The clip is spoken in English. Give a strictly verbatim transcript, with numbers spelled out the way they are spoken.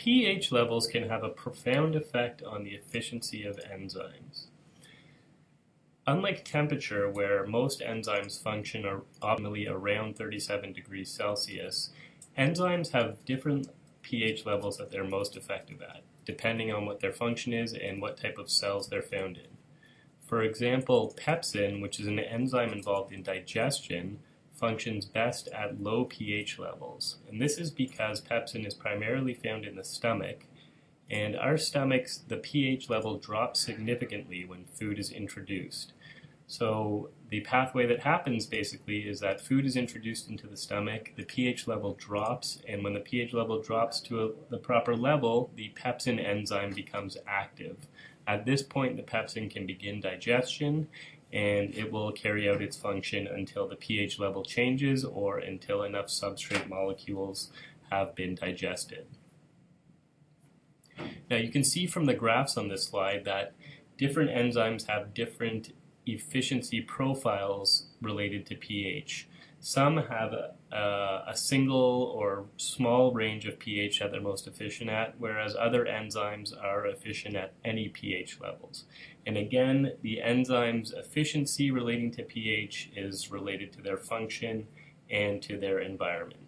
pH levels can have a profound effect on the efficiency of enzymes. Unlike temperature, where most enzymes function optimally around thirty-seven degrees Celsius, enzymes have different pH levels that they're most effective at, depending on what their function is and what type of cells they're found in. For example, pepsin, which is an enzyme involved in digestion, functions best at low pH levels. And this is because pepsin is primarily found in the stomach, and our stomachs, the pH level drops significantly when food is introduced. So the pathway that happens basically is that food is introduced into the stomach, the pH level drops, and when the pH level drops to a, the proper level, the pepsin enzyme becomes active. At this point, the pepsin can begin digestion, and it will carry out its function until the pH level changes or until enough substrate molecules have been digested. Now you can see from the graphs on this slide that different enzymes have different efficiency profiles related to pH. Some have a, a, a single or small range of pH that they're most efficient at, whereas other enzymes are efficient at any pH levels. And again, the enzyme's efficiency relating to pH is related to their function and to their environment.